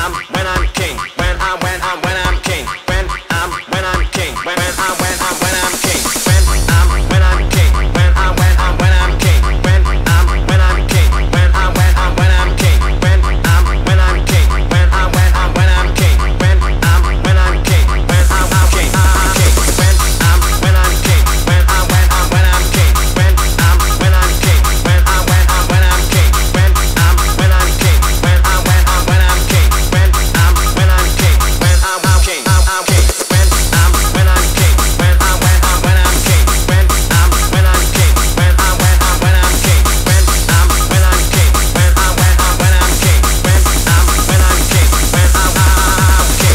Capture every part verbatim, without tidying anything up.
I'm, when I'm king, when I'm, when I'm, when I'm king, when I'm, when I'm king, when I'm, when I'm, when I'm king, when I'm, when I'm king, when I'm, when I'm, when I'm king, when I'm, when I'm king, when I'm, when I'm, when I'm king, when I'm, when I'm king, when I'm, when I'm, when I'm king, when I'm, when I'm king, when I'm, I'm king, I'm king, when I'm, when I'm king, when I'm, when I'm, when I'm king, when I'm, when I'm king, when I'm, when I'm, when I'm king, when I'm, when I'm king, when I'm, when I'm, when I'm king, when I'm, when I'm king, when I'm, I'm king, I'm, I'm king, when I'm, when I'm king, when I'm, when I'm, when I'm king, when I'm, when I'm king, when I'm, when I'm, when I'm king, when I'm, when I'm king, when I'm, when I'm, when I'm king, when I'm, when I'm king, when I'm, I'm king.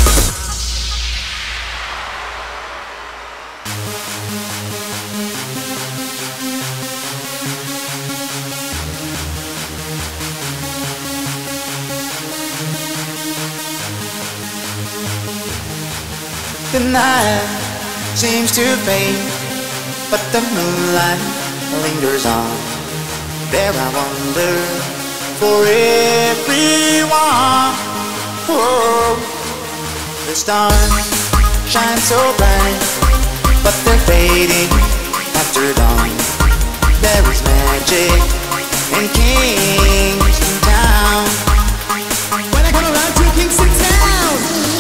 The night seems to fade, but the moonlight lingers on. There I wander for everyone. Oh, the stars shine so bright, but they're fading after dawn. There is magic in Kingston Town. When I come around to Kingston Town,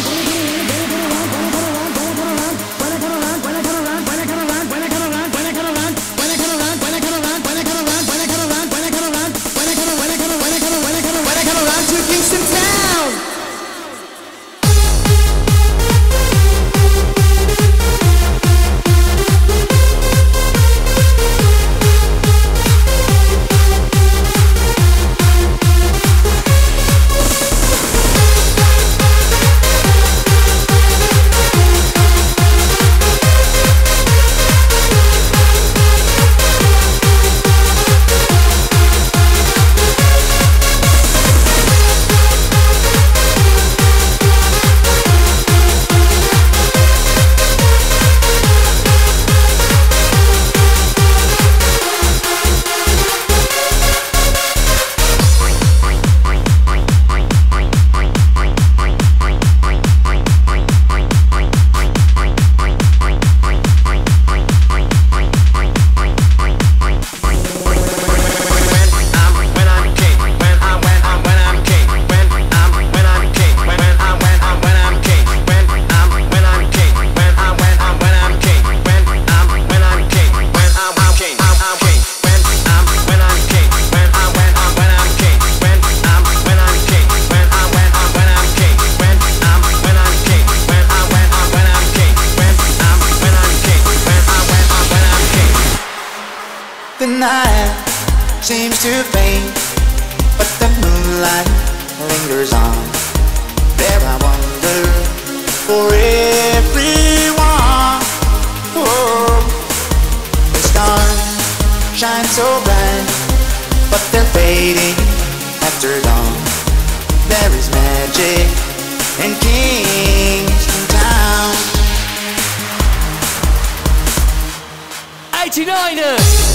the night seems to fade, but the moonlight lingers on. There I wander for everyone. Oh, the stars shine so bright, but they're fading after dawn. There is magic in Kingston Town. eighty-niners!